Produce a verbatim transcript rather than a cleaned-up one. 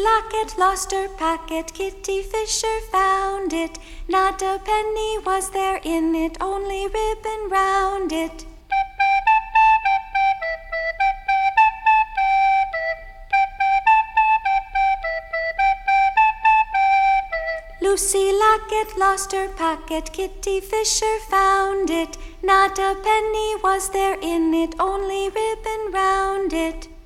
Locket lost her packet, Kitty Fisher found it. Not a penny was there in it, only ribbon round it. Lucy Locket lost her packet, Kitty Fisher found it. Not a penny was there in it, only ribbon round it.